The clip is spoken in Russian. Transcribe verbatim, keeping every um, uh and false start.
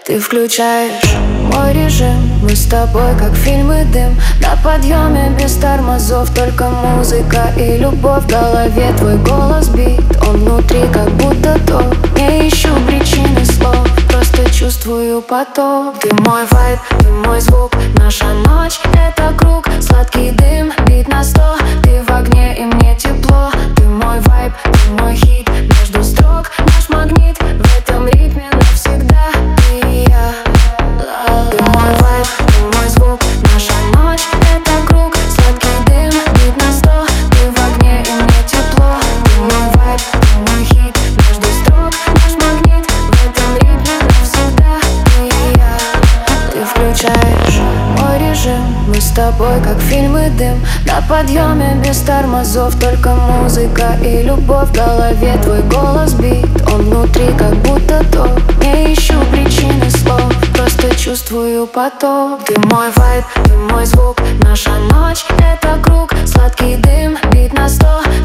Ты включаешь мой режим, мы с тобой как фильм и дым. На подъеме без тормозов, только музыка и любовь. В голове твой голос бит, он внутри как будто топ. Не ищу причины слов, просто чувствую поток. Ты мой вайб, ты мой звук, наша ночь — это круг. Сладкий дым, бит на сто, ты в огне и мне тепло. Ты мой вайб, ты мой хит, между строк наш магнит. В этом ритме навсегда ты и я. Ты мой вайб, ты мой звук, наша ночь — это круг. Сладкий дым, бит на сто, ты в огне и мне тепло. Ты мой вайб, ты мой хит, между строк наш магнит. В этом ритме навсегда ты и я. Ты включаешь мой режим, мы с тобой как фильм и дым. На подъеме без тормозов, только музыка и любовь. В голове твой голос бит, он внутри как будто топ. Не ищу причины слов, просто чувствую поток. Ты мой вайб, ты мой звук, наша ночь — это круг. Сладкий дым, бит на сто,